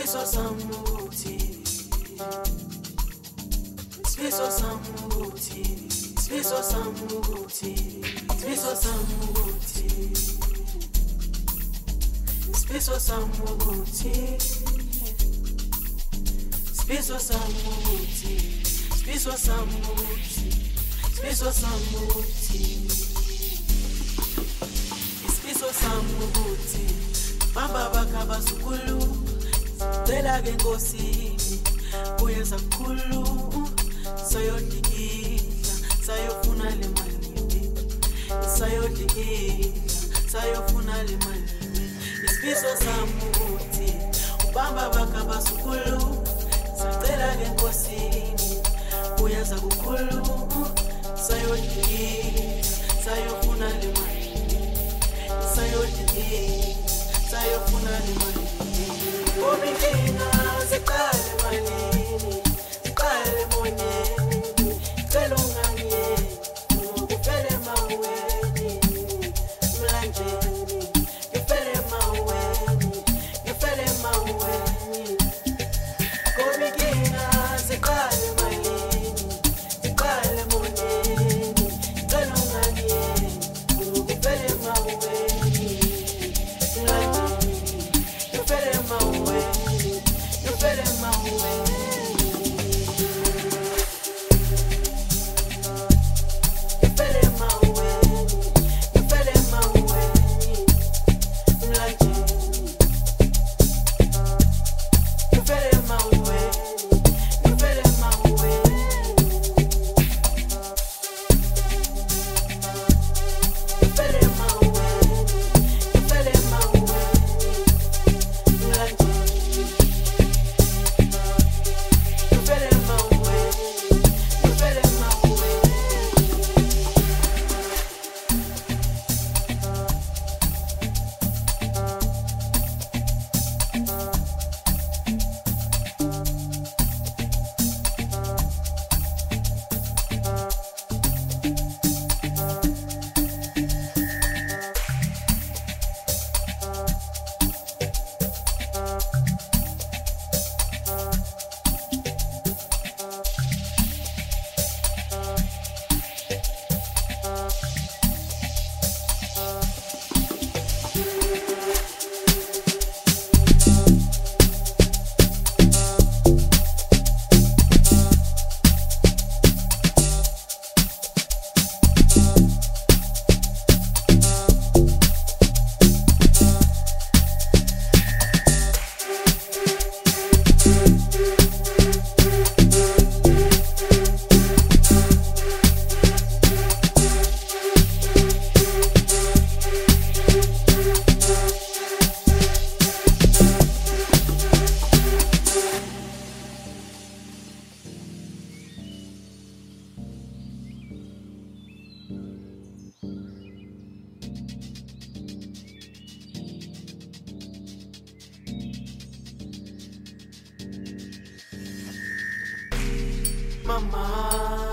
Sifiso samuti, sifiso samuti, sifiso samuti, sifiso samuti, sifiso samuti, sifiso samuti, sifiso samuti, sifiso samuti, sifiso samuti, bamba bakaba sukulu. Tela ke nkosini uyenza kukhulu sayodikila sayofuna le mali sayodikila sayofuna le mali isifiso samuthi ubamba bakaba sukulu sacela ke nkosini uyenza kukhulu sayodikila sayofuna le mali sayodikila sayofuna le mali. Omikina sekale malini, sekale monyeni, kelunganye, ngufele maweni, mlanjeni, ngufele maweni, ngufele maweni. Omikina sekale malini, sekale monyeni, kelunganye, ngufele maweni, mlanjeni. You better my way. You better my way. You better my way. You better my way. Like you better my way. You better my way. You better my way. You better my way. Mama.